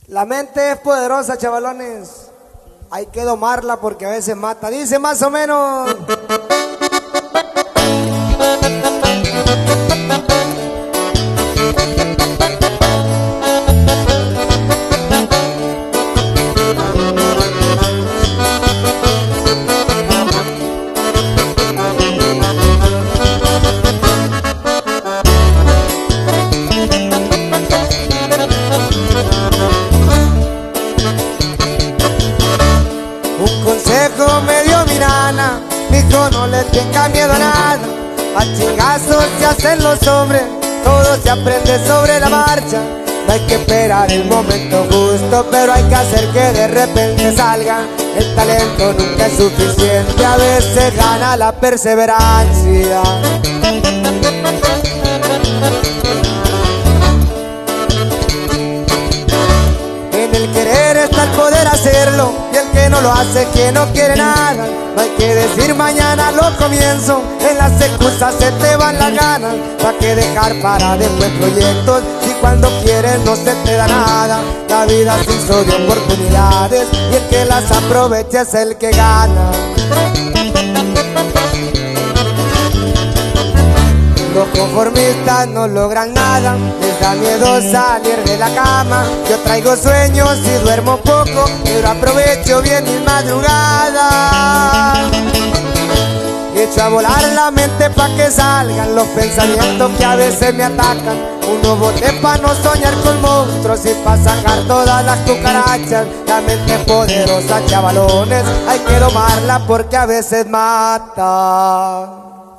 La mente es poderosa, chavalones. Hay que domarla porque a veces mata. Dice más o menos. Un consejo me dio mi nana, dijo no le tenga miedo a nada. A chingazos se hacen los hombres, todo se aprende sobre la marcha. No hay que esperar el momento justo, pero hay que hacer que de repente salga. El talento nunca es suficiente, a veces gana la perseverancia. En el querer está el poder hacerlo, y el que no lo hace que no quiere nada. No hay que decir mañana lo comienzo, en las excusas se te van las ganas. ¿Pa' qué dejar para después proyectos si cuando quieres no se te da nada? La vida se hizo de oportunidades y el que las aprovecha es el que gana. Los conformistas no logran nada, les da miedo salir de la cama. Yo traigo sueños y duermo poco, pero aprovecho bien mis madrugadas. Echo a volar la mente pa' que salgan los pensamientos que a veces me atacan. Uno boté pa' no soñar con monstruos y pa' sacar todas las cucarachas. La mente es poderosa, chavalones, hay que domarla porque a veces mata.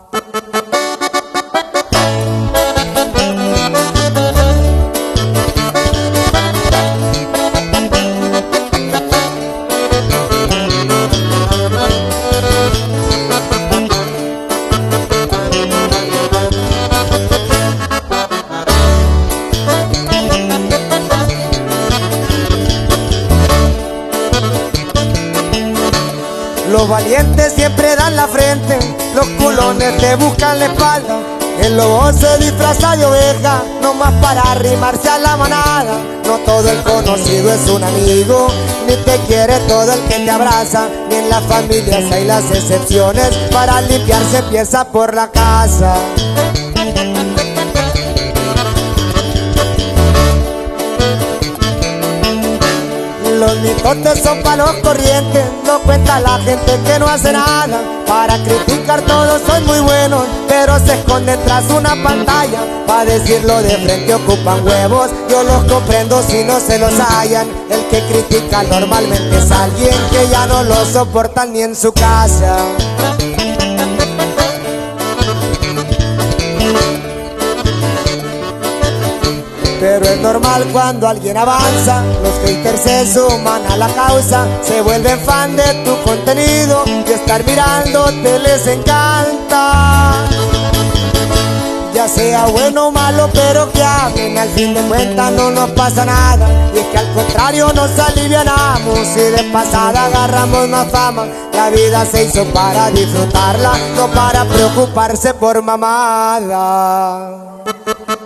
Los valientes siempre dan la frente, los culones te buscan la espalda. El lobo se disfraza de oveja, nomás para arrimarse a la manada. No todo el conocido es un amigo, ni te quiere todo el que te abraza. Ni en las familias hay las excepciones, para limpiarse empieza por la casa. Los mitotes son pa' los corrientes, no cuenta la gente que no hace nada. Para criticar todos son muy buenos, pero se esconden tras una pantalla. Pa' decirlo de frente ocupan huevos, yo los comprendo si no se los hallan. El que critica normalmente es alguien que ya no lo soportan ni en su casa. Pero es normal cuando alguien avanza, los haters se suman a la causa, se vuelven fan de tu contenido y estar mirándote les encanta. Ya sea bueno o malo, pero que hablen, al fin de cuentas no nos pasa nada. Y es que al contrario nos alivianamos y de pasada agarramos más fama. La vida se hizo para disfrutarla, no para preocuparse por mamada.